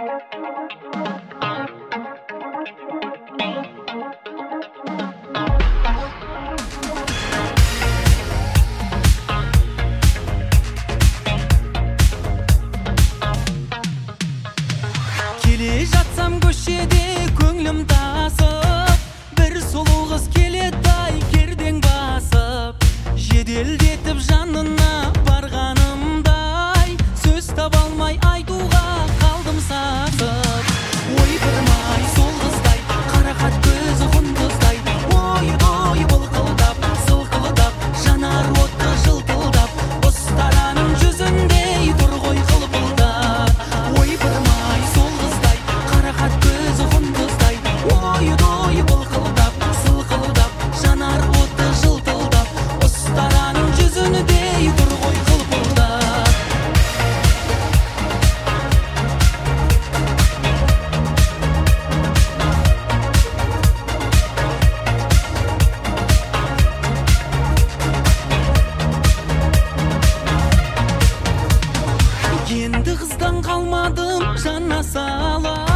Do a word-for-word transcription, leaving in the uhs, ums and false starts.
Келе жатсам көшеде көңлім тасып, бір сұлу қыз келеді ай кердең басып. Жеделдетіп жанына барғанымдай, сөз таба алмай айтуға қалдым сасып. Ой тұрмай сол қыздай, қарақат көзі құндыздай, ой ой былқылдап, сылқылдап, жанар отты жылтылдап, ұстараның жүзіндей тұр ғой қылпылдап. Ой тұрмай сол қыздай, қарақат көзі құндыздай, ой ой былқылдап, сылқылдап, жанар отты жылтылдап, ұстараның жүзіндей тұр ғой қылпылдап. Енді қыздан қалмадым жана сала,